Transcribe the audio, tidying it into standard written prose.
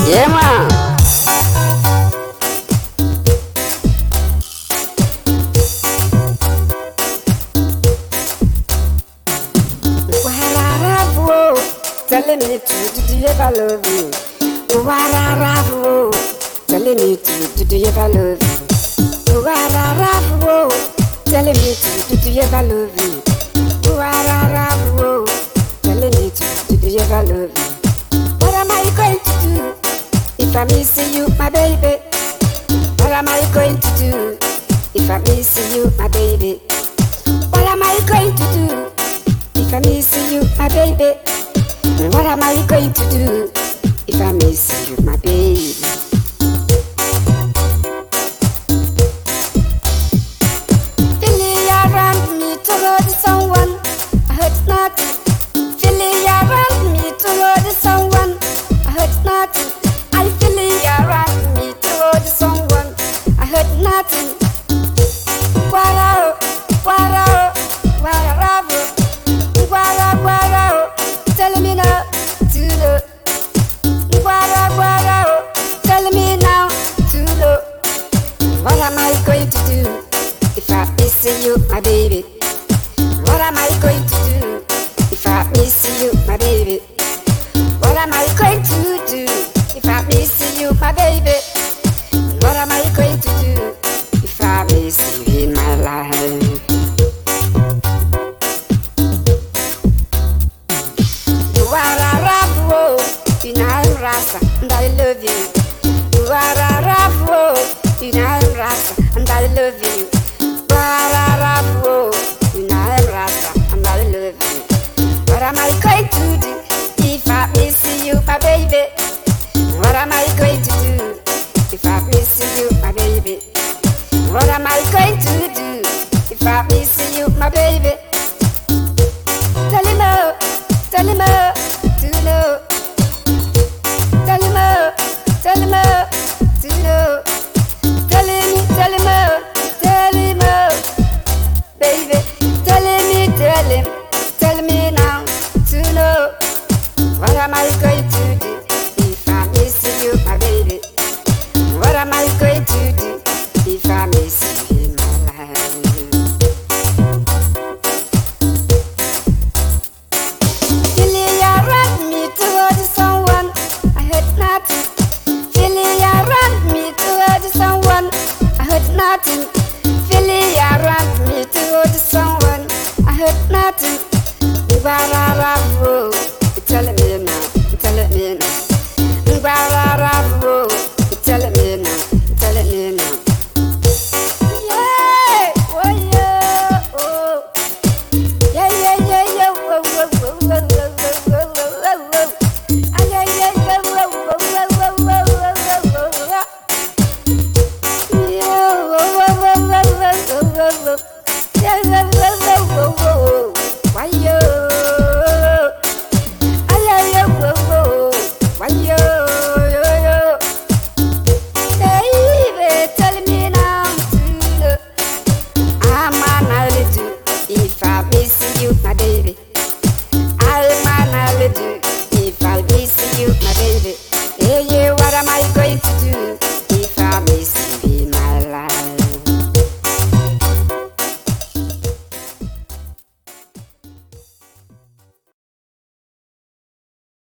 Yeah, man. Telling me to you ever love you? Telling me to you ever love you? Telling me to you ever love you? Telling me to you ever love you? What am I going to do if I miss you, my baby? What am I going to do if I miss you, my baby? What am I going to do if I miss you, my baby? What am I going to do if I miss you, my baby? Feeling around me to hold someone, I hurt nothing. Feeling around me to hold someone, I hurt nothing. I feeling around me to hold someone, I hurt nothing. Guarao, guarao, guarao, guarao, guarao. Tell me now to know. Guarao, tell me now to know. What am I going to do if I miss you, my baby? What am I going to do if I miss you, my baby? What am I going to do if I miss you, my baby? What am I going to do if I miss you in my life? You know I'm Rasta and I love you. You know I'm Rasta and I love you. You know I'm Rasta and I love you. What am I going to do if I miss you, my baby? What am I going to do if I miss you, my baby? What am I going to do if I miss you, my baby? Tell him to know. Tell him to know. Tell him, baby. Tell me now to know. What am I going to do if I miss you, my baby? What am I going to do if I miss you in my life? Feeling around me towards someone, I hurt nothing. Feeling around me towards someone, I hurt nothing. Feeling around me towards someone, I hurt nothing. Guarao, tell me now, tell me now. Guarao, tell me now, tell me now. Yeah, oh yeah, oh. Yeah, oh, oh, oh, oh, oh, oh, oh. If I miss you, my baby,